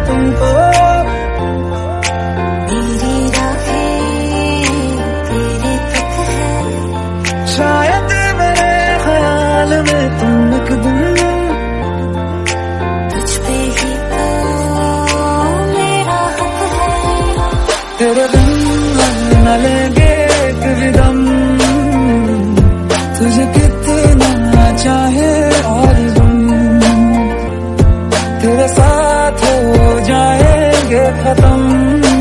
तुमको। मेरी राहें तेरे तक है, शायद मेरे ख्याल में तुम एक दिन तुझ पे ही तो मेरा हक है। तेरे बिन न लेंगे एक भी दम, तुझे कितना चाहे और तुम तेरे साथ हो जाएंगे खत्म।